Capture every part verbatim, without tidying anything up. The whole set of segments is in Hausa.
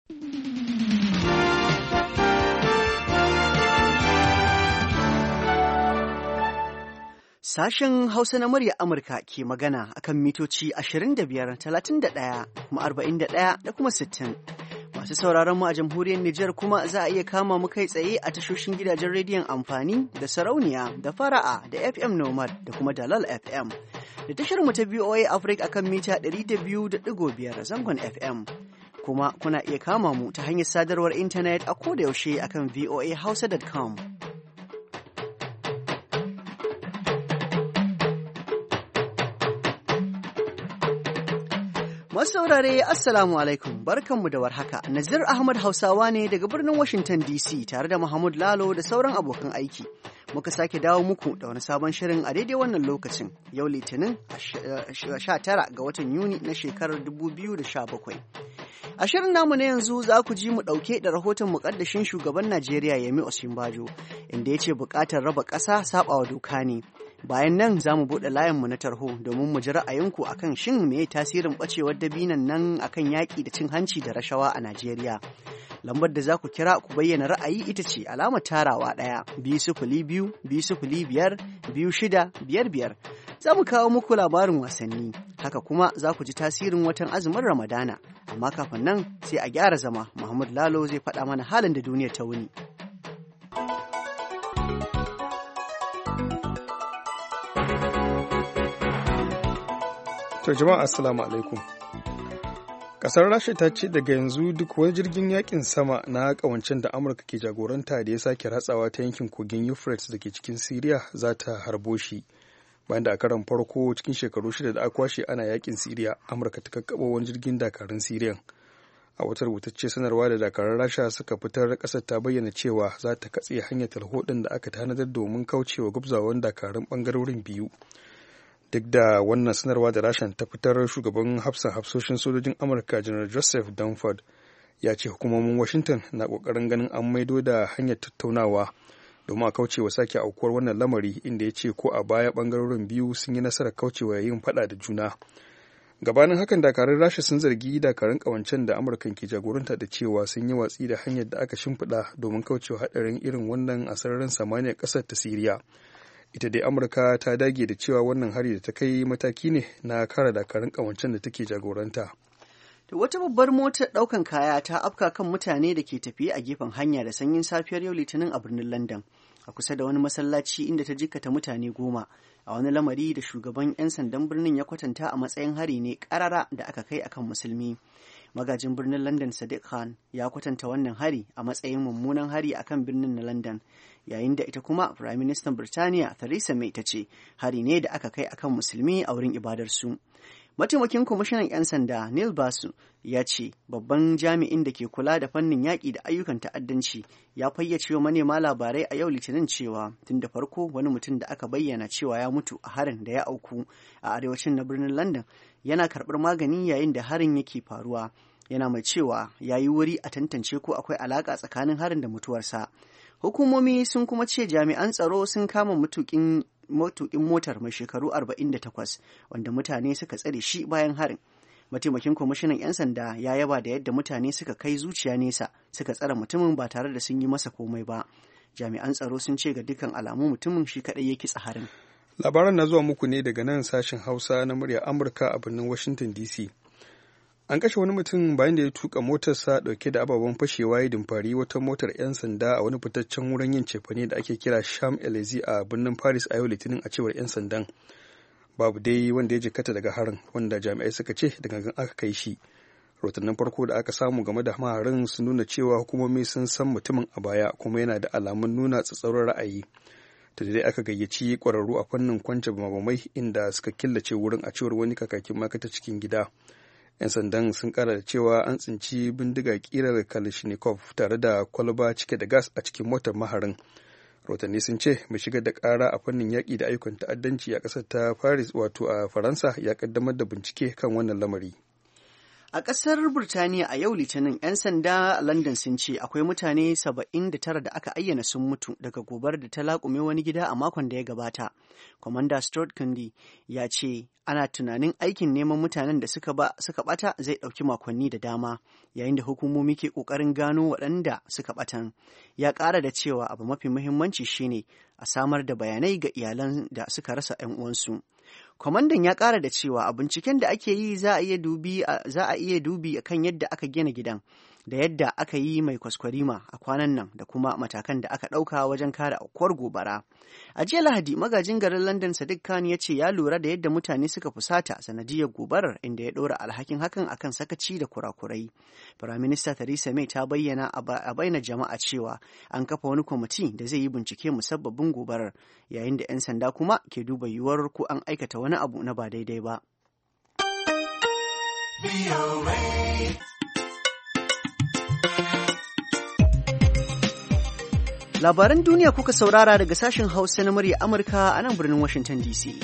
Sashen Hausa na murya Amurka ke magana akan mitoci ashirin da biyar, talatin da ɗaya, kuma arba'in da ɗaya da kuma sittin. Masu sauraron mu a jamhuriyar Nijar kuma za a iya kama mu kai tsaye a tashoshin gidajen rediyon amfani da sarauniya da fara'a da F M Nomad da kuma Dalal F M. Da tashar mu ta V O A Africa akan mita ɗari da biyu da ɗigo biyar zangon F M. Kuma kuna iya kama mu ta hanyar sadarwar intanet a koda yaushe akan v o a hausa dot com. Masu saurare Assalamu alaikum, barkanmu da warhaka. Nazir Ahmad Hausawa ne daga birnin Washington D C tare da Mahmud Lalo da sauran abokan aiki. Muka sake dawo muku da wani sabon shirin a daidai wannan lokacin, yau Litinin sha tara ga watan Yuni na shekarar dubu biyu da sha bakwai. A shirin namu na yanzu za ku ji mu ɗauke da rahoton muƙaddashin shugaban Najeriya Yemi Osinbajo, inda ya ce buƙatar raba ƙasa saɓawa doka ne. Bayan nan za mu buɗe layinmu na tarho domin mu ji ra'ayinku akan shin me tasirin ɓacewar dabinan nan akan yaƙi da cin hanci da rashawa a Najeriya. Lambar da za ku kira ku bayyana ra'ayi ita ce alamar tarawa ɗaya biyu sifili biyu biyu sifili biyar biyu shida biyar biyar. Za mu kawo muku labarin wasanni, haka kuma za ku ji tasirin watan azumin Ramadana. Amma kafin nan sai a gyara zama, Muhammad Lalo zai faɗa mana halin da duniya ta wuni. To jama'a assalamu alaikum. Kasar Rasha ta ce daga yanzu duk wani jirgin yakin sama na kawancen da Amurka ke jagoranta da ya sake ratsawa ta yankin kogin Euphrates da ke cikin Siriya za ta harbo shi. Bayan da a karon farko cikin shekaru shida da aka kwashe ana yakin Siriya, Amurka ta kakkaɓo wani jirgin dakarun Siriyan. A wata rubutacce sanarwa da dakarun Rasha suka fitar, ƙasar ta bayyana cewa za ta katse hanyar talho ɗin da aka tanadar domin kaucewa gubzawan dakarun ɓangarorin biyu. Duk da wannan sanarwa da Rasha ta fitar, shugaban hafsan hafsoshin sojojin Amurka General Joseph Dunford ya ce hukumomin Washington na ƙoƙarin ganin an maido da hanyar tattaunawa domin a kaucewa sake aukuwar wannan lamari, inda ya ce ko a baya ɓangarorin biyu sun yi nasarar kaucewa yin faɗa da juna. Gabanin hakan dakarun Rasha sun zargi dakarun ƙawancen da Amurkan ke jagoranta da cewa sun yi watsi da hanyar da aka shimfiɗa domin kaucewa haɗarin irin wannan a sararin samaniyar ƙasar ta Siriya. Ita dai Amurka ta dage da cewa wannan hari da ta kai mataki ne na kare dakarun ƙawancen da take jagoranta. Da wata babbar motar ɗaukan kaya ta afka kan mutane da ke tafiye a gefen hanya da sanyin safiyar yau Litinin a birnin London, a kusa da wani masallaci inda ta jikkata mutane goma, a wani lamari da shugaban 'yan sandan birnin ya kwatanta a matsayin hari ne ƙarara da aka kai akan musulmi. Magajin birnin London Sadiq Khan ya kwatanta wannan hari a matsayin mummunan hari akan birnin na London, yayin da ita kuma Prime Minister Birtaniya Theresa May ta ce hari ne da aka kai akan musulmi a wurin ibadarsu. Mataimakin kwamishinan 'yan sanda Neil Basu ya ce babban jami'in da ke kula da fannin yaƙi da ayyukan ta'addanci ya fayyace wa manema labarai a yau Litinin cewa tun da farko wani mutum da aka bayyana cewa ya mutu a harin da ya auku a arewacin na birnin London yana karɓar magani yayin da harin yake faruwa, yana mai cewa ya yi wuri a tantance ko akwai alaƙa tsakanin harin da mutuwarsa. Hukumomi sun kuma ce jami'an tsaro sun kama matuƙin matuƙin motar mai shekaru arba'in da takwas wanda mutane suka tsare shi bayan harin. Mataimakin kwamishinan 'yan sanda ya yaba da yadda mutane suka kai zuciya nesa suka tsare mutumin ba tare da sun yi masa komai ba. Jami'an tsaro sun ce ga dukkan alamu mutumin shi kaɗai ya kitsa harin. Labaran na zuwa muku ne daga nan sashen Hausa na murya Amurka a birnin Washington D C. An kashe wani mutum bayan da ya tuka motarsa dauke da ababen fashewa ya dimfari wata motar 'yan sanda a wani fitaccen wurin yin cefane da ake kira Sham Elysee a birnin Paris a yau Litinin, a cewar 'yan sandan. Babu dai wanda ya jikkata daga harin, wanda jami'ai suka ce da gangan aka kai shi. Rahotannin farko da aka samu game da maharin sun nuna cewa hukumomi sun san mutumin a baya kuma yana da alamun nuna tsatsauran ra'ayi. Ta dai aka gayyaci kwararru a fannin kwance bamabamai inda suka killace wurin, a cewar wani kakakin ma'aikatar cikin gida. 'Yan sandan sun kara da cewa an tsinci bindiga kirar Kalashnikov tare da kwalba cike da gas a cikin motar maharin. Rahotanni sun ce mai shigar da kara a fannin yaƙi da ayyukan ta'addanci a ƙasar ta Paris wato a Faransa ya kaddamar da bincike kan wannan lamari. A ƙasar Burtaniya a yau Litinin, 'yan sanda a London sun ce akwai mutane saba'in da tara da aka ayyana sun mutu daga gobar da ta laƙume wani gida a makon da ya gabata. Commander Stuart Cundy ya ce ana tunanin aikin neman mutanen da suka ba suka bata zai ɗauki makonni da dama, yayin da hukumomi ke ƙoƙarin gano waɗanda suka batan. Ya ƙara da cewa abu mafi muhimmanci shine a samar da bayanai ga iyalan da suka rasa 'yan uwansu. Kwamandan ya ƙara da cewa a binciken da ake yi za a iya dubi za a iya dubi kan yadda aka gina gidan da yadda aka yi mai kwaskwarima a kwanan nan da kuma matakan da aka ɗauka wajen kare aukuwar gobara. A jiya Lahadi, magajin garin London Sadiq Khan ya ce ya lura da yadda mutane suka fusata sanadiyar gobarar, inda ya ɗora alhakin hakan akan sakaci da kurakurai. Firaminista Theresa May ta bayyana a bainar jama'a cewa an kafa wani kwamiti da zai yi bincike musabbabin gobarar, yayin da 'yan sanda kuma ke duba yiwuwar ko an aikata wani abu na ba daidai ba. Labaran duniya kuka saurara daga sashen Hausa na murya Amurka a nan birnin Washington D C.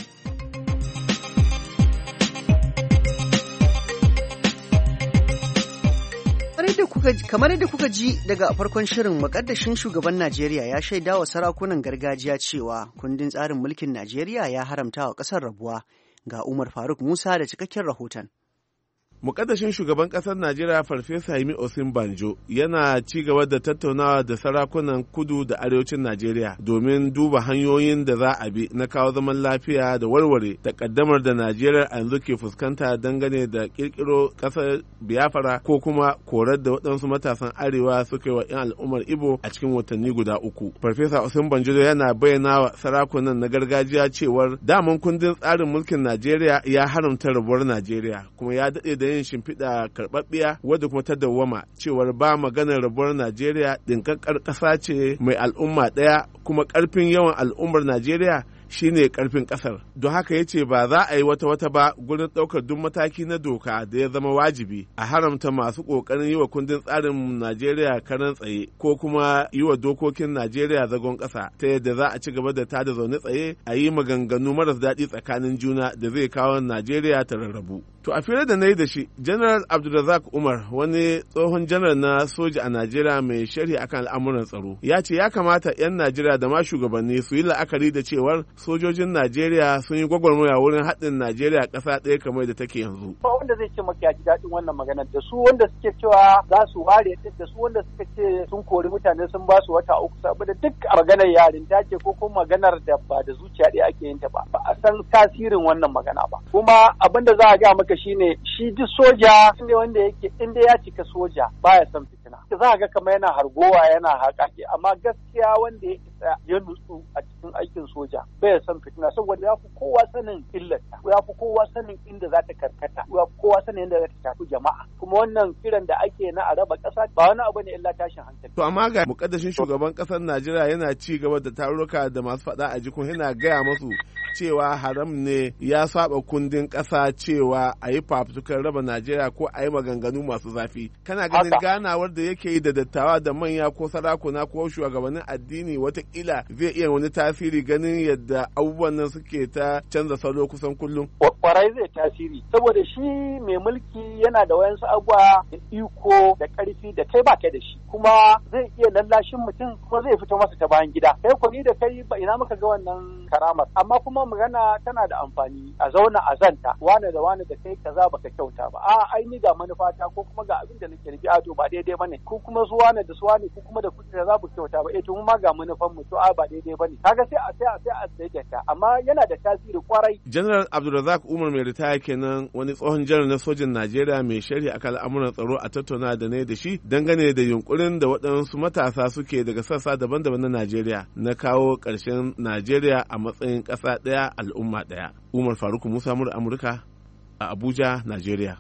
Kamar yadda kuka ji daga farkon shirin, muƙaddashin shugaban Najeriya ya shaida wa sarakunan gargajiya cewa kundin tsarin mulkin Najeriya ya haramta wa ƙasar rabuwa. Ga Umar Faruk Musa da cikakken rahoton. Mukaddashin shugaban ƙasar Najeriya Farfesa Yemi Osinbanjo yana ci gaba da tattaunawa da sarakunan kudu da arewacin Najeriya domin duba hanyoyin da za a bi na kawo zaman lafiya da warware takaddamar da Najeriya a yanzu ke fuskanta dangane da kirkiro ƙasar Biafra ko kuma korar da waɗansu matasan arewa suka yi wa 'yan al'ummar Igbo a cikin watanni guda uku. Farfesa Osinbanjo yana bayyana wa sarakunan na gargajiya cewar daman kundin tsarin mulkin Najeriya ya haramta rabuwar Najeriya kuma ya daɗe da yin shimfiɗa karɓaɓɓiya wadda kuma ta dawwama cewar ba maganar rabuwar Najeriya ɗinkakkar ƙasa ce mai al'umma ɗaya kuma ƙarfin yawan al'ummar Najeriya shine karfin kasar. Don haka ya ce ba za a yi wata wata ba gurin ɗaukar duk mataki na doka da ya zama wajibi a haramta masu ƙoƙarin yi wa kundin tsarin Najeriya karan tsaye ko kuma yi wa dokokin Najeriya zagon ƙasa ta yadda za a ci gaba da tada zaune tsaye a yi maganganu maras daɗi tsakanin juna da zai kawo Najeriya ta rarrabu. To a fira da na yi da shi, General Abdulrazak Umar, wani tsohon janar na soja a Najeriya mai sharhi akan al'amuran tsaro, ya ce ya kamata 'yan Najeriya da ma shugabanni su yi la'akari da cewar sojojin Najeriya sun yi gwagwarmaya wurin haɗin Najeriya ƙasa ɗaya kamar da take yanzu. Ba wanda zai ce maka ya ji daɗin wannan maganar, da su wanda suke cewa za su ware da su wanda suka ce sun kori mutane sun ba su wata uku, saboda duk a maganar yarinta ce ko kuma maganar da ba da zuciya ɗaya ake yin ta ba. Ba a san tasirin wannan magana ba. Kuma abin da za a ga maka shine shi duk soja ne wanda yake inda ya cika soja baya son fitina. Za a ga kamar yana hargowa yana haƙaƙi, amma gaskiya wanda ya isa ya nutsu a cikin aikin soja bai son fitina, saboda ya fi kowa sanin illarta, ya fi kowa sanin inda za ta karkata, ya fi kowa sanin inda za ta shafi jama'a. Kuma wannan kiran da ake na a raba ƙasa ba wani abu ne illa tashin hankali. To amma ga mukaddashin shugaban ƙasar Najeriya yana ci gaba da tarurruka da masu faɗa a jikun, yana gaya masu cewa haram ne ya saba kundin ƙasa cewa a yi fafutukar raba Najeriya ko a yi maganganu masu zafi. Kana ganin ganawar da yake yi da dattawa da manya ko sarakuna ko shugabannin addini watakila zai iya wani tasiri ganin yadda abubuwan nan suke ta canza salo kusan kullum? Kwarai zai tasiri, saboda shi mai mulki yana da wayansu abubuwa da iko da ƙarfi da kai ba kai da shi, kuma zai iya lallashin mutum kuma zai fito masa ta bayan gida. Kai ko ni da kai ba ina muka ga wannan karamar, amma kuma magana tana da amfani a zauna a zanta wane da wane da kai kaza baka kyauta ba, a ai ni ga manufata ko kuma ga abin da nake nufi, a to ba daidai bane, ko kuma su wane da su wane ko kuma da kuɗi da za ku kyauta ba, eh to mu ma ga manufan mu, to a ba daidai bane. Kaga sai a sai a sai a daidaita, amma yana da tasiri kwarai. General Abdulrazak Umar mai ritaya kenan, wani tsohon janar na sojin Najeriya mai sharhi akan al'amuran tsaro a tattauna da ne da shi dangane da yunkurin da waɗansu matasa suke daga sassa daban-daban na Najeriya na kawo ƙarshen Najeriya a matsayin ƙasa ɗaya al'umma ɗaya. Umar Faruk Musa mur Amurka a Abuja, Najeriya.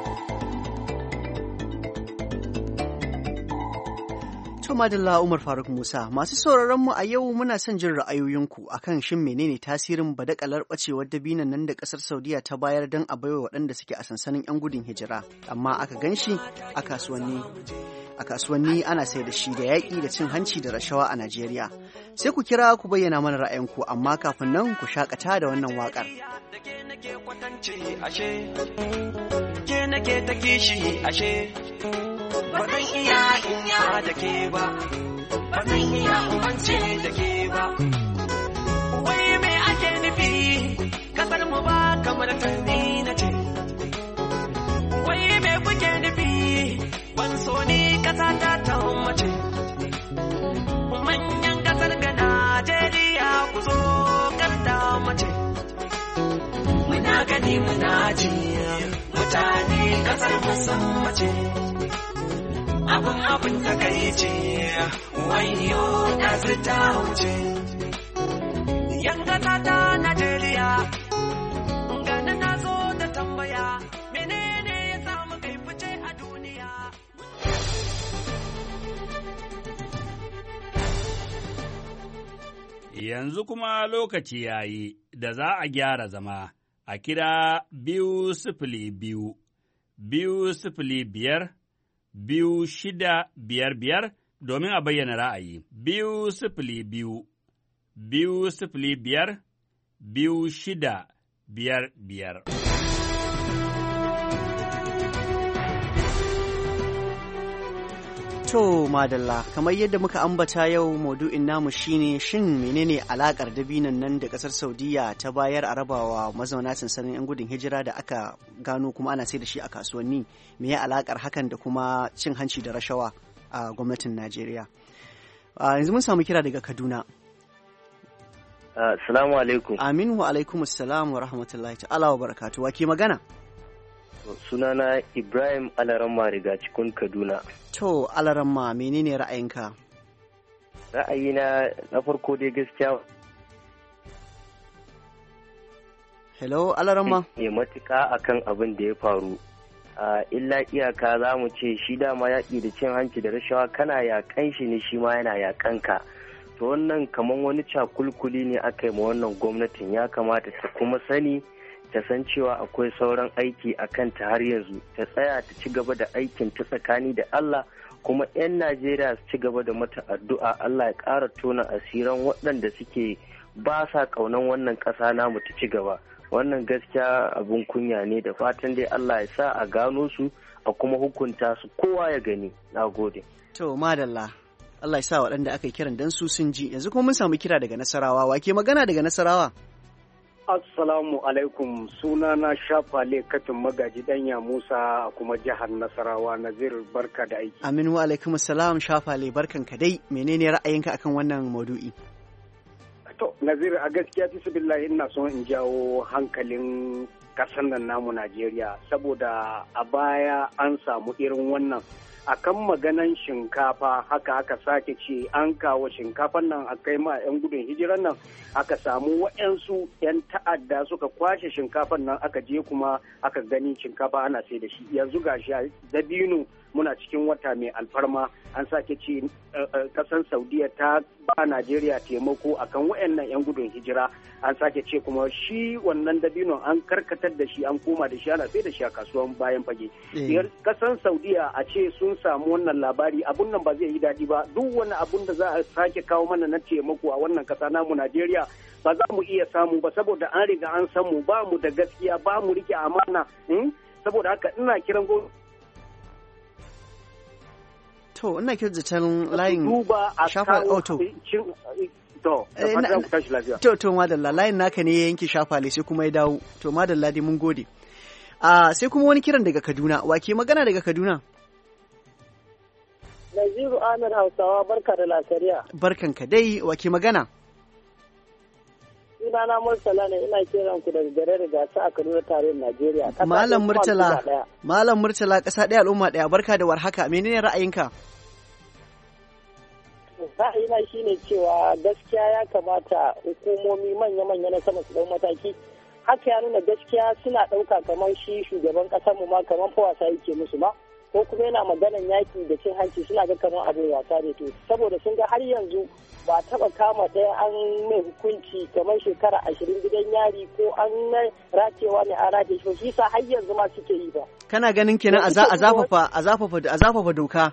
Madalla Umar Faruk Musa, masu sauraron mu a yau muna son jin ra'ayoyinku akan shin menene tasirin badakalar bacewar dabinan nan da kasar Saudiya ta bayar don a baiwa waɗanda suke a sansanin 'yan gudun hijira, amma aka ganshi a kasuwanni. A kasuwanni ana sai da shi da yaƙi da cin hanci da rashawa a Najeriya. Sai ku kira ku bayyana mana ra'ayinku, amma kafin nan ku shakata da wannan waƙar. nake ta kishi ashe ba zan iya inya da ke ba ba zan iya umance da ke ba wai me ake nufi kasar mu ba kamar tani na ce wai me kuke nufi ban so ni kasa ta ta mace manyan kasar ga Najeriya ku zo karta mace muna gani muna ji mutane kasar musamman ce abin abin takaice wayo da su ta wuce yan kasa ta Najeriya gani na zo da tambaya menene ya samu kai fice a duniya. Yanzu kuma lokaci ya yi da za a gyara zama a kira biyu sifili biyu, biyu sifili biyar, biyu shida biyar biyar domin a bayyana ra'ayi. Biyu sifili biyu, biyu sifili biyar, biyu shida biyar biyar. To madalla, kamar yadda muka ambata yau maudu'in namu shine shin menene alakar dabinan nan da kasar Saudiya ta bayar a rabawa mazauna sansanin 'yan gudun hijira da aka gano kuma ana sai da shi a kasuwanni, me ya alakar hakan da kuma cin hanci da rashawa a gwamnatin Najeriya. Yanzu mun samu kira daga Kaduna. Assalamu alaikum. Aminu wa alaikum assalam wa rahmatullahi ta'ala wa barakatuh. Wa ke magana? Sunana Ibrahim Alaramma riga cikin Kaduna. To Alaramma, menene ra'ayinka? Ra'ayina na farko dai gaskiya. Hello Alaramma. Ne matuƙa akan abin da ya faru. Uh, illa iyaka za mu ce shi dama yaƙi da cin hanci da rashawa kana yaƙan shi ne shi ma yana yaƙan ka. To wannan kamar wani cakulkuli ne aka yi ma wannan gwamnatin, ya kamata ta kuma sani ta san cewa akwai sauran aiki a kanta har yanzu, ta tsaya ta ci gaba da aikin ta tsakani da Allah, kuma 'yan Najeriya su ci gaba da mata addu'a Allah ya ƙara tona asiran waɗanda suke ba sa ƙaunan wannan ƙasa namu ta ci gaba. Wannan gaskiya abun kunya ne, da fatan dai Allah ya sa a gano su a kuma hukunta su kowa ya gani. Na gode. To madalla, Allah ya sa waɗanda aka yi kiran dan su sun ji. Yanzu kuma mun samu kira daga Nasarawa. Wa ke magana daga Nasarawa? Assalamu alaikum, suna na Shafale Katin Magaji Danya Musa kuma jihar Nasarawa. Nazir barka da aiki. Aminu wa alaikum salam Shafale, barkan ka dai. Menene ra'ayinka akan wannan maudu'i? To Nazir, a gaskiya tisbillahi ina son in jawo hankalin kasan nan namu Najeriya, saboda a baya an samu irin wannan akan maganan shinkafa. Haka aka sake ce an kawo shinkafan nan a kai ma 'yan gudun hijiran nan, aka samu waɗansu 'yan ta'adda suka kwashe shinkafan nan, aka je kuma aka gani shinkafa ana sai da shi. Yanzu gashi a dabino muna cikin wata mai alfarma, an sake ce kasan Saudiya ta ba Najeriya taimako akan waɗannan 'yan gudun hijira. An sake ce kuma shi wannan dabinon an karkatar da shi, an koma da shi ana sai da shi a kasuwan bayan fage. Kasan Saudiya a ce sun samu wannan labari, abun nan ba zai yi daɗi ba. Duk wani abun da za a sake kawo mana na taimako a wannan kasa namu Najeriya ba za mu iya samu ba, saboda an riga an san mu ba mu da gaskiya, ba mu rike amana. Saboda haka ina kiran go to ina kiran zaton layin shafa auto to to to madalla, layin naka ne ya yanke shafale sai kuma ya dawo. To madalla dai mun gode. a sai kuma wani kiran daga Kaduna. Wa ke magana daga Kaduna? Naziru Amir Hausawa, barka da lasariya. Barkan ka dai. Wa ke magana? Sunana Murtala ne, ina kiran ku daga garin Gasa a Kaduna tarayyar Najeriya. Malam Murtala, Malam Murtala, ƙasa ɗaya al'umma ɗaya. Barka da warhaka. Menene ra'ayinka? Ra'ayina shine cewa gaskiya ya kamata hukumomi manya-manya na sama su ɗau mataki. Haka ya nuna gaskiya suna ɗauka kamar shi shugaban ƙasar mu ma kamar fa wasa yake musu ma, ko kuma yana maganan yaƙi da cin hanci suna ga kamar abin wasa ne. To saboda sun ga har yanzu ba taɓa kama ɗaya an mai hukunci kamar shekara ashirin gidan yari ko an mai racewa ne a race shi, shi sa har yanzu ma suke yi ba. Kana ganin kenan a zafafa a zafafa a zafafa doka.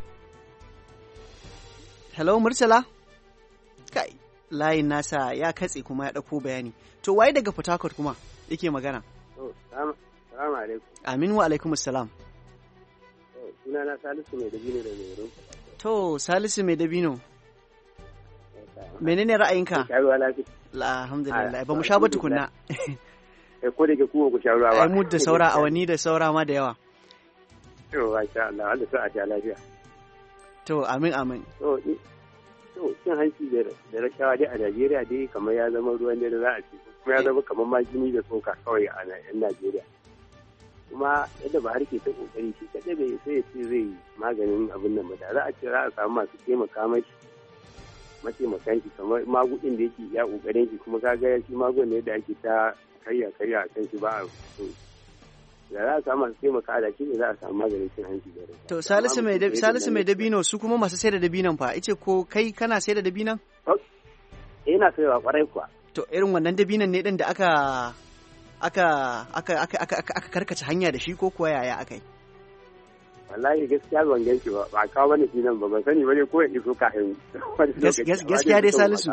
Hello Murtala? Kai, layin nasa ya katse kuma ya ɗauko bayani. To waye daga Port Harcourt kuma yake magana? Salamu alaikum. Aminu wa alaikum salam. Suna na Salisu mai dabino da Mero. To Salisu mai dabino. Menene ra'ayinka? Alhamdulillah ba mu sha ba tukunna. Eh ko da ke kuwa ku sha ruwa ba. Ai mu da saura awanni da saura ma da yawa. To masha Allah Allah sa a ta lafiya. To amin amin. To to cin hanci da rashawa dai a Najeriya dai kamar ya zama ruwan da za a ci kuma ya zama kamar ma jini da tsoka kawai a Najeriya. Kuma yadda ba har ke ta kokari shi kadai bai sai ya ce zai maganin abin nan ba da za a ce za a samu masu taimaka mashi mataimakan shi kamar magudin da yake ya kokarin shi kuma kaga shi magun ne da ake ta karya karya a kan shi ba a so da za a samu masu taimaka da shi ne za a samu maganin cin hanci da rai. To Salisu mai Salisu mai dabino su kuma masu sai da dabinon fa ice ko kai kana sai da dabinon? Eh ina saiwa kwarai kuwa. To irin wannan dabinon ne din da aka aka aka aka aka aka karkace hanya da shi ko kuwa yaya akai? Wallahi gaskiya ban gan shi ba ba kawo mana shi nan ba ban sani ba ne ko ya iso kafin gaskiya dai Salisu.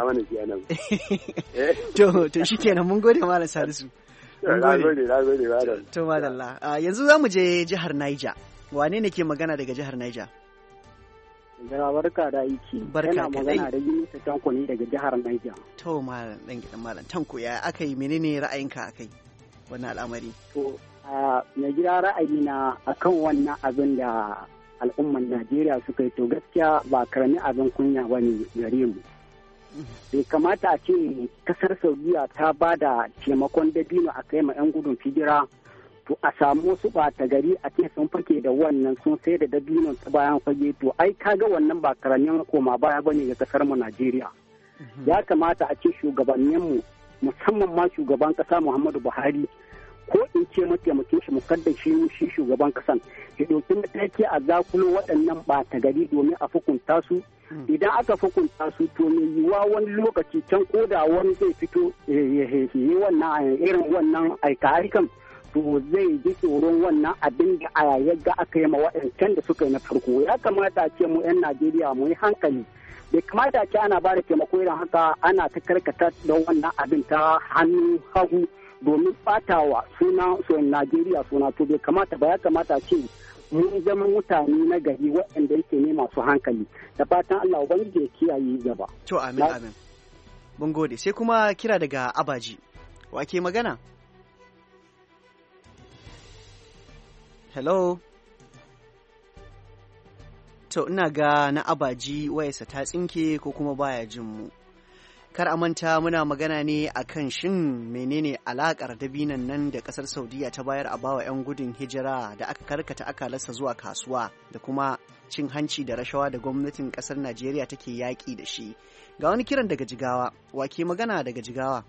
To to shikenan mun gode malam Salisu. To madalla yanzu za mu je jihar Niger. Wane ne ke magana daga jihar Niger? Da barka da aiki. Barka magana da Yunusa Tanko ne daga jihar Niger. To malam dan gidan malam Tanko ya akai menene ra'ayinka akai wannan al'amari? To a na gida ra'ayi na akan wannan abin da al'umman Najeriya suka yi to gaskiya ba karami abin kunya bane gare mu. Bai kamata a ce kasar Saudiya ta ba da taimakon dabino a kai ma 'yan gudun hijira to a samu wasu ɓata gari a ce sun fake da wannan sun sai da dabinon ta bayan fage to ai kaga wannan ba karamin koma baya bane ga kasar mu Najeriya. Ya kamata a ce shugabanninmu musamman ma shugaban kasa Muhammadu Buhari ko in ce mataimakin shi mukaddashi shi shugaban kasan ya ɗauki mataki a zakulo waɗannan ɓata gari domin a hukunta su idan aka hukunta su to mai yiwuwa wani lokaci can ko da wani zai fito yi wannan irin wannan aika-aikan to zai ji tsoron wannan abin da a yagga aka yi ma waɗancan da suka yi na farko ya kamata a ce mu 'yan Najeriya mu yi hankali bai kamata a ce ana ba da taimako irin haka ana ta karkata da wannan abin ta hannun hagu domin ɓatawa suna son Najeriya suna to bai kamata ba ya kamata a ce mun zama mutane na gari waɗanda yake ne masu hankali da fatan Allah ubangiji ya kiyaye gaba. To amin amin. Mun gode sai kuma kira daga Abaji. Wa ke magana? Hello. To ina ga na Abaji wayarsa ta tsinke ko kuma baya jin mu. Kar a manta muna magana ne akan shin menene alakar dabinan nan da kasar Saudiya ta bayar a bawa 'yan gudun hijira da aka karkata akalarsa zuwa kasuwa da kuma cin hanci da rashawa da gwamnatin kasar Najeriya take yaƙi da shi. Ga wani kiran daga Jigawa, wake magana daga Jigawa?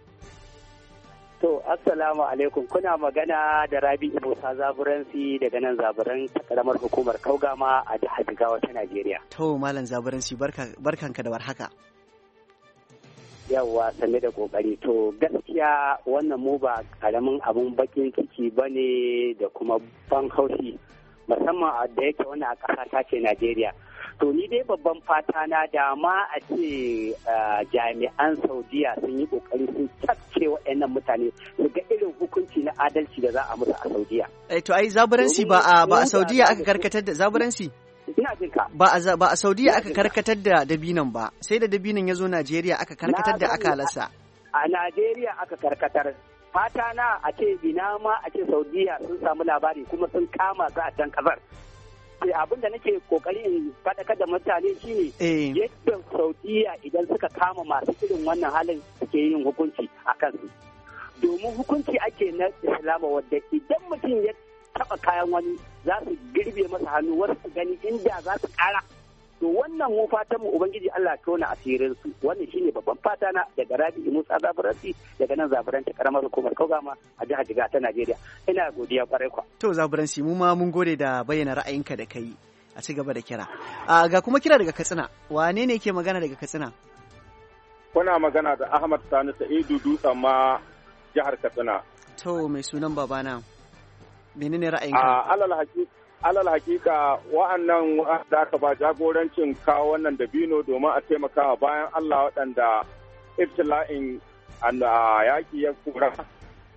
To, assalamu alaikum, kuna magana da Rabi'u Musa Zaburansi daga nan Zaburan ta karamar hukumar Kaugama a jihar Jigawa ta Najeriya. To, Malam Zaburansi barkanka da warhaka. Yawwa sanne da kokari to gaskiya wannan mu ba karamin abun bakin ciki bane da kuma ban haushi musamman da yake wannan a ƙasa ta ce Najeriya. To ni dai babban fata na da ma a ce jami'an Saudiya sun yi kokari sun tafke waɗannan mutane su ga irin hukunci na adalci da za a musu a Saudiya. Eh to ai zaburansi ba a ba a Saudiya aka karkatar da zaburansi. Ina jin ka. Ba a ba a Saudiya aka karkatar da dabinan ba sai da dabinan ya zo Najeriya aka karkatar da akalarsa. A Najeriya aka karkatar. Fata na a ce ina ma a ce Saudiya sun samu labari kuma sun kama su a can kasar. Sai abin da nake kokari in faɗakar da mutane shine yadda Saudiya idan suka kama masu irin wannan halin suke yin hukunci a kansu. Domin hukunci ake na Islama wadda idan mutum ya taba kayan wani za su girbe masa hannu wasu su gani inda za su kara to wannan mu fatan mu ubangiji Allah tona asirin su wannan shine babban fata na daga Rabi'u Musa Zaburansi daga nan Zaburanci karamar hukumar Kaugama a jihar Jigawa ta Najeriya ina godiya kwarai kwa to Zaburansi mu ma mun gode da bayyana ra'ayinka da kai a ci gaba da kira ga kuma kira daga Katsina wane ne ke magana daga Katsina kuna magana da Ahmad Sani Sa'idu Dutsen ma jihar Katsina to mai sunan babana menene ra'ayinka? A alal hakika alal hakika wa'annan da aka ba jagorancin kawo wannan dabino domin a taimaka bayan Allah waɗanda ibtila'in yaƙi ya kura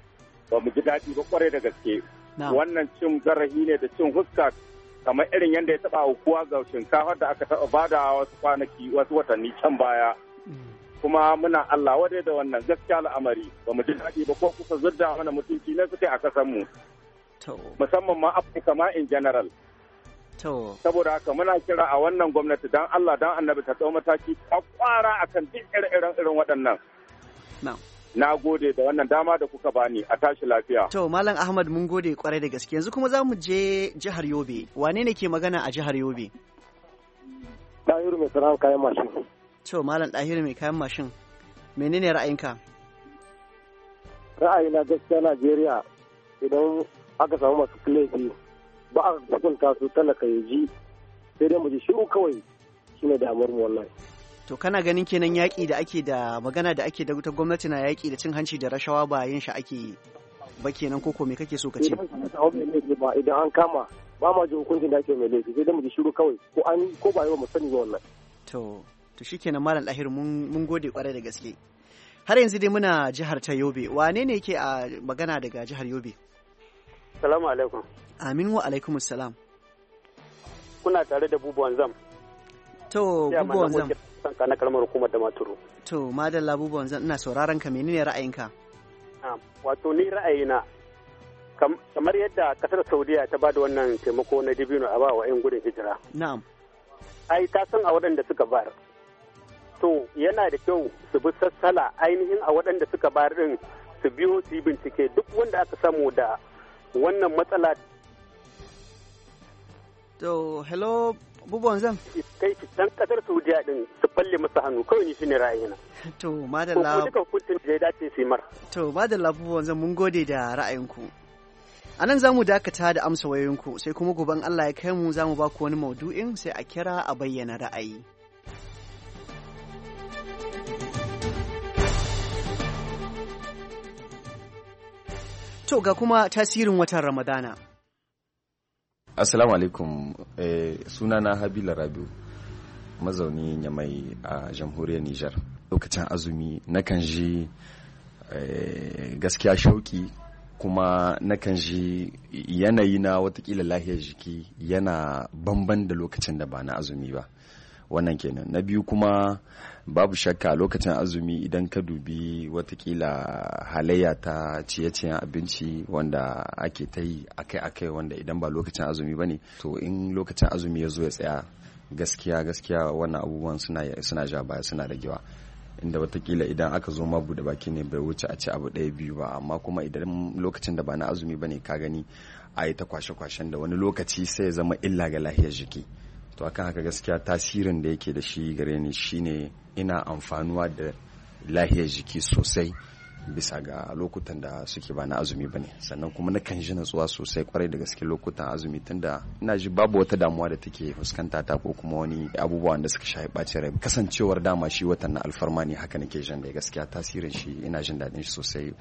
ba mu ji daɗi ba kwarai da gaske. Wannan cin zarafi ne da cin huska kamar irin yadda ya taɓa aukuwa ga shinkafar da aka taɓa bada wasu kwanaki wasu watanni can baya. Kuma muna Allah wadai da wannan gaskiya al'amari ba mu ji daɗi ba ko kusa zudda mana mutunci ne suke a ƙasar mu. Musamman ma Afirka ma in general. Saboda haka muna kira a wannan gwamnati dan Allah dan annabi ta ɗau mataki a kwara akan duk irin irin waɗannan. Na gode da wannan dama da kuka bani a tashi lafiya. To Malam Ahmad mun gode kwarai da gaske. Yanzu kuma za mu je jihar Yobe. Wane ne ke magana a jihar Yobe? Dahiru mai sana'ar kayan mashin. To Malam Dahiru mai kayan mashin. Menene ra'ayinka? Ra'ayina gaskiya Najeriya idan aka samu masu laifi ba a hukunta su talaka ya ji sai dai mu ji shiru kawai shine damuwar mu wallahi. To kana ganin kenan yaƙi da ake da magana da ake da ta gwamnati na yaƙi da cin hanci da rashawa ba yin shi ake ba kenan koko me kake so ka ce? Idan an kama ba ma ji hukuncin da ake mai laifi sai dai mu ji shiru kawai ko an ko ba yau mu sani ba wallahi. To to shikenan Malam Dahir mun mun gode kwarai da gaske. Har yanzu dai muna jihar ta Yobe. Wane ne yake a magana daga jihar Yobe? Salamu alaikum. Amin wa alaikum salam. Kuna tare da Bubuwan Zam. To Bubuwan Zam. Sanka na kalmar hukumar da Maturu. To madalla Bubuwan Zam ina sauraron ka menene ra'ayinka? Wato ni ra'ayina kamar yadda kasar Saudiya ta bada wannan taimako na dibino a ba wa 'yan gudun hijira. Na'am. Ai ta san a waɗanda suka bayar. To yana da kyau su bi sassala ainihin a waɗanda suka bayar din su biyo su yi bincike duk wanda aka samu da wannan matsala. To hello Bubuwan Zam. Kai dan kasar Saudiya din su falle masa hannu kawai ni shine ra'ayina. To madalla. Ko duka hukuncin da ya dace su yi mar. To madalla Bubuwan Zam mun gode da ra'ayinku. A nan za mu dakata da amsa wayoyinku sai kuma goben Allah ya kai mu za mu ba ku wani maudu'in sai a kira a bayyana ra'ayi. To ga kuma tasirin watan Ramadana. Assalamu alaikum, eh, sunana Habila Rabiu, mazauni Nyamai a jamhuriyar Nijar. Lokacin azumi nakan ji eh, gaskiya shauki kuma nakan ji yanayi na watakila lahiyar jiki yana bamban da lokacin da ba na azumi ba. Wannan kenan. Na biyu kuma babu shakka lokacin azumi idan ka dubi watakila halayya ta ciye-ciyen abinci wanda ake ta yi akai-akai wanda idan ba lokacin azumi ba ne to in lokacin azumi ya zo ya tsaya gaskiya gaskiya wannan abubuwan suna suna ja baya suna ragewa inda watakila idan aka zo ma bude baki ne bai wuce a ci abu ɗaya biyu ba amma kuma idan lokacin da ba na azumi ba ne ka gani a yi ta kwashe-kwashen da wani lokaci sai ya zama illa ga lahiyar jiki. To akan haka gaskiya tasirin da yake da shi gare ni shine ina amfanuwa da lahiyar jiki sosai bisa ga lokutan da suke ba na azumi bane sannan kuma nakan ji natsuwa sosai kwarai da gaske lokutan azumi tunda ina ji babu wata damuwa da take fuskanta ta ko kuma wani abubuwa da suka shafi bacin rai kasancewar dama shi watan na alfarma ne haka nake jin da gaskiya tasirin shi ina jin daɗin shi sosai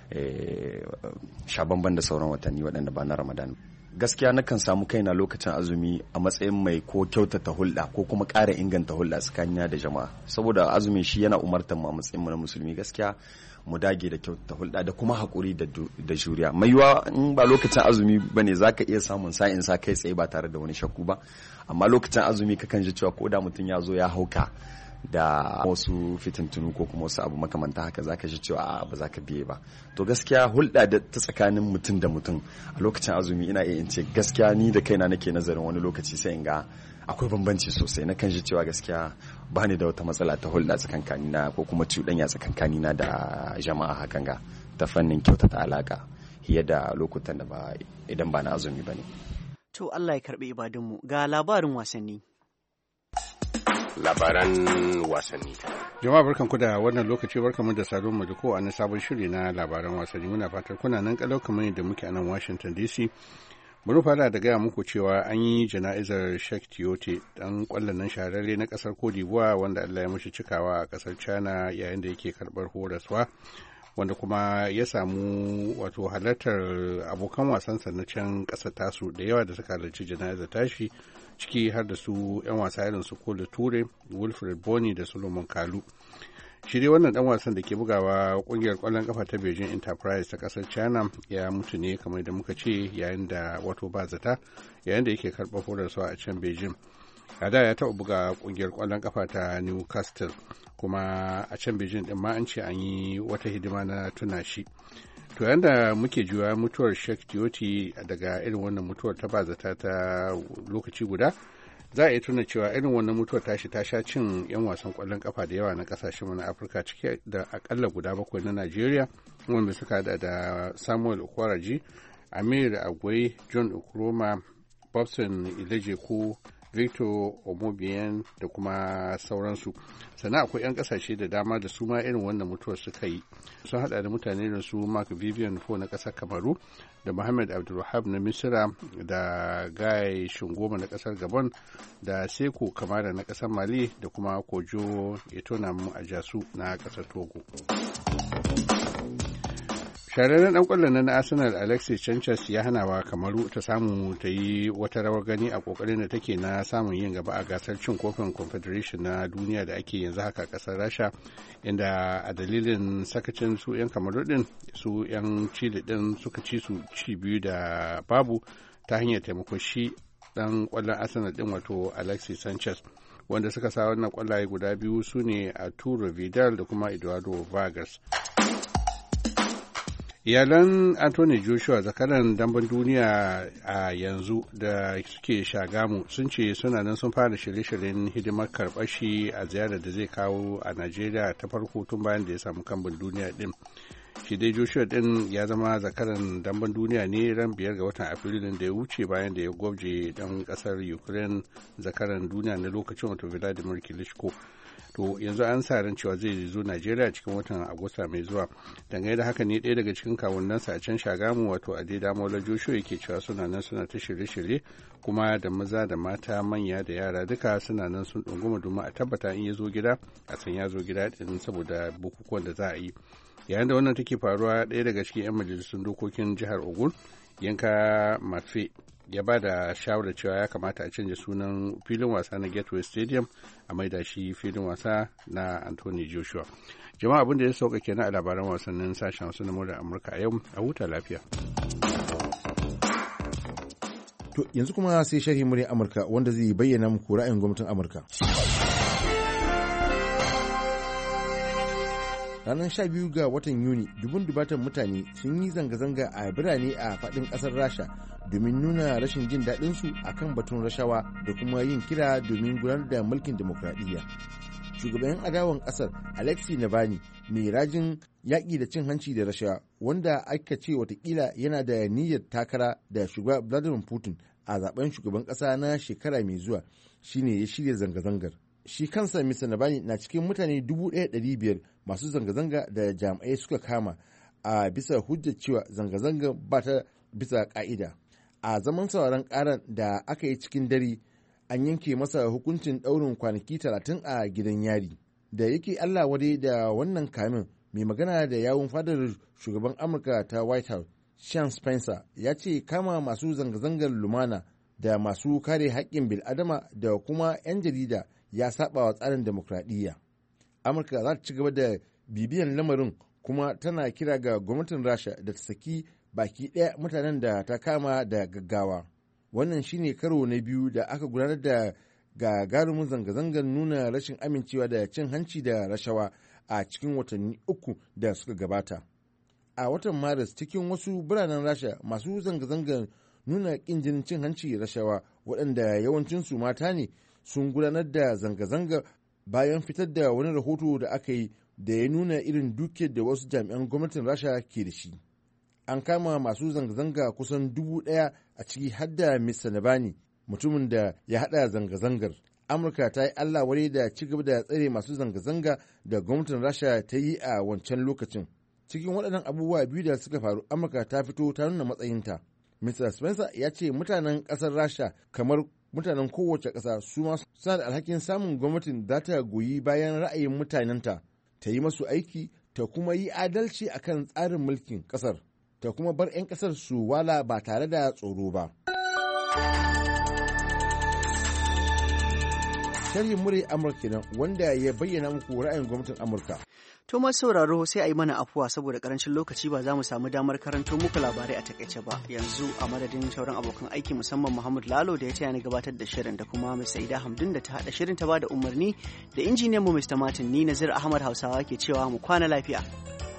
sha bamban da sauran watanni waɗanda ba na Ramadan. Gaskiya nakan samu kaina lokacin azumi a matsayin mai ko kyautata hulɗa ko kuma ƙara inganta hulɗa tsakanina da jama'a saboda azumi shi yana umartar mu a matsayin mu na musulmi gaskiya mu dage da kyautata hulɗa da kuma haƙuri da juriya mai yiwa in ba lokacin azumi bane zaka iya samun sa'in sa kai tsaye ba tare da wani shakku ba amma lokacin azumi kakan ji cewa ko da mutum ya zo ya hauka da wasu fitintunu ko kuma wasu abu makamanta haka zaka ji cewa a ba zaka biye ba to gaskiya hulɗa da ta tsakanin mutum da mutum a lokacin azumi ina iya in ce gaskiya ni da kaina nake nazarin wani lokaci sai in ga akwai bambanci sosai nakan ji cewa gaskiya ba ni da wata matsala ta hulɗa tsakankanina ko kuma cuɗanya tsakankanina da jama'a hakan ga ta fannin kyautata alaka fiye da lokutan da ba idan ba na azumi bane. To Allah ya karɓi ibadunmu ga labarin wasanni. Labaran wasanni. Jama'a barkanku da wannan lokaci barkanmu da saduwar mu da ko a sabon shiri na labaran wasanni muna fatar kuna nan kalau kamar yadda muke a nan Washington D C. Bari fara da gaya muku cewa an yi jana'izar Sheikh Tiote dan kwallon nan shahararre na kasar Cote d'Ivoire wanda Allah ya mishi cikawa a kasar China yayin da yake karbar horaswa wanda kuma ya samu wato halartar abokan wasansa na can kasar tasu da yawa da suka halarci jana'izar tashi ciki har da su 'yan wasa irin su Kole Ture, Wilfred Bony da Solomon Kalu. shi dai wannan dan wasan da ke bugawa kungiyar kwallon kafa ta Beijing Enterprise ta kasar China ya mutu ne kamar da muka ce yayin da wato ba zata yayin da yake karɓar horarsa a can Beijing. A da ya taɓa buga kungiyar kwallon kafa ta Newcastle kuma a can Beijing din ma an ce an yi wata hidima na tuna shi. To yanda muke juya mutuwar Sheikh Tiyoti daga irin wannan mutuwar ta ba zata ta lokaci guda, za a yi tuna cewa irin wannan mutuwar tashi ta sha cin 'yan wasan kwallon kafa da yawa na kasashen na Afirka ciki da akalla guda bakwai na Najeriya wanda suka hada da Samuel Okwaraji, Amir Agwai, John Okroma, Bobson Ilejeku, Victor Omobian da kuma sauransu. Sannan akwai 'yan kasashe da dama da su ma irin wannan mutuwar suka yi. Sun hada da mutane da su Mark Vivian Fo na kasar Kamaru, da Muhammad Abdulwahab na Misira, da Guy Shingoma na kasar Gabon, da Seko Kamara na kasar Mali, da kuma Kojo Etonamu Ajasu na kasar Togo. Shararren dan kwallon na Arsenal Alexis Sanchez ya hana wa Kamaru ta samu ta yi wata rawar gani a kokarin da take na samun yin gaba a gasar cin kofin Confederation na duniya da ake yanzu haka kasar Rasha, inda a dalilin sakacin su 'yan Kamaru din su 'yan Chile din suka ci su ci biyu da babu ta hanyar taimakon shi dan kwallon Arsenal din wato Alexis Sanchez, wanda suka sa wannan kwallaye guda biyu su ne Arturo Vidal da kuma Eduardo Vargas. Iyalan Anthony Joshua zakaran damben duniya a yanzu da suke Shagamu sun ce suna nan sun fara shirye-shiryen hidimar karɓar shi a ziyarar da zai kawo a Najeriya ta farko tun bayan da ya samu kambun duniya din. Shi dai Joshua din ya zama zakaran damben duniya ne ran biyar ga watan Afrilun da ya wuce bayan da ya gwabje dan kasar Ukraine zakaran duniya na lokacin wato Vladimir Klitschko. To yanzu an sa ran cewa zai zo Najeriya cikin watan Agusta mai zuwa. Dangane da haka ne ɗaya daga cikin kawunansa a can Shagamu wato Adeda Mola Joshua yake cewa suna nan suna ta shirye-shirye kuma da maza da mata manya da yara duka suna nan sun ɗunguma domin a tabbata in ya zo gida a san ya zo gida ɗin saboda bukukuwan da za a yi. Yayin da wannan take faruwa ɗaya daga cikin 'yan majalisun dokokin jihar Ogun Yanka Mafe ya ba da shawarar cewa ya kamata a canja sunan filin wasa na Gateway Stadium a maida shi filin wasa na Anthony Joshua. Jama'a abin da ya sauka kenan a labaran wasannin sashen wasu na murar Amurka a yau, a huta lafiya. To yanzu kuma sai sharhi muryar Amurka wanda zai bayyana muku ra'ayin gwamnatin Amurka. Ranar sha biyu ga watan Yuni, dubun dubatan mutane sun yi zanga-zanga a birane a faɗin ƙasar Rasha domin nuna rashin jin daɗinsu a kan batun rashawa da kuma yin kira domin gudanar da mulkin demokradiyya. Shugaban adawan ƙasar Alexei Navalny mai rajin yaƙi da cin hanci da rashawa, wanda aka ce watakila yana da niyyar takara da shugaba Vladimir Putin a zaben shugaban ƙasa na shekara mai zuwa, shine ya shirya zanga-zangar. Shi kansa mister Navalny na cikin mutane dubu ɗaya da ɗari biyar masu zanga-zanga da jami'ai suka kama a bisa hujjar cewa zanga-zanga ba ta bisa ƙa'ida. A zaman sauraron ƙarar da aka yi cikin dare, an yanke masa hukuncin ɗaurin kwanaki talatin a gidan yari. Da yake Allah wadai da wannan kamin, mai magana da yawun fadar shugaban Amurka ta White House, Sean Spencer, ya ce kama masu zanga-zangar lumana da masu kare haƙƙin bil'adama da kuma 'yan jarida ya saba wa tsarin demokradiyya. Amurka za ta ci gaba da bibiyan lamarin kuma tana kira ga gwamnatin Rasha da ta saki baki ɗaya mutanen da ta kama da gaggawa. Wannan shine karo na biyu da aka gudanar da gagarumin zanga-zangar nuna rashin amincewa da cin hanci da rashawa a cikin watanni uku da suka gabata. A watan Maris, cikin wasu biranen Rasha, masu zanga-zangar nuna ƙin jinin cin hanci da rashawa waɗanda yawancinsu mata ne sun gudanar da zanga-zanga bayan fitar da wani rahoto da aka yi da ya nuna irin dukiyar da wasu jami'an gwamnatin Rasha ke da shi. An kama masu zanga-zanga kusan dubu ɗaya a ciki har da mister Navalny, mutumin da ya haɗa zanga-zangar. Amurka ta yi Allah wadai da ci gaba da tsare masu zanga-zanga da gwamnatin Rasha ta yi a wancan lokacin. Cikin waɗannan abubuwa biyu da suka faru, Amurka ta fito ta nuna matsayinta. mister Spencer ya ce mutanen ƙasar Rasha kamar mutanen kowace ƙasa su ma suna da alhakin samun gwamnatin za ta goyi bayan ra'ayin mutanenta, ta yi masu aiki, ta kuma yi adalci akan tsarin mulkin ƙasar, ta kuma bar 'yan ƙasar su wala ba tare da tsoro ba. sharhin muryar Amurka kenan wanda ya bayyana muku ra'ayin gwamnatin Amurka. To masu sauraro sai a yi mana afuwa saboda karancin lokaci ba za mu samu damar karanto muku labarai a takaice ba. Yanzu a madadin sauran abokan aiki musamman Muhammad Lalo da ya taya ni gabatar da shirin da kuma Miss Saida Hamdun da ta haɗa shirin ta bada umarni da injiniyan mu Mister Martin ni Nazir Ahmad Hausawa ke cewa mu kwana lafiya.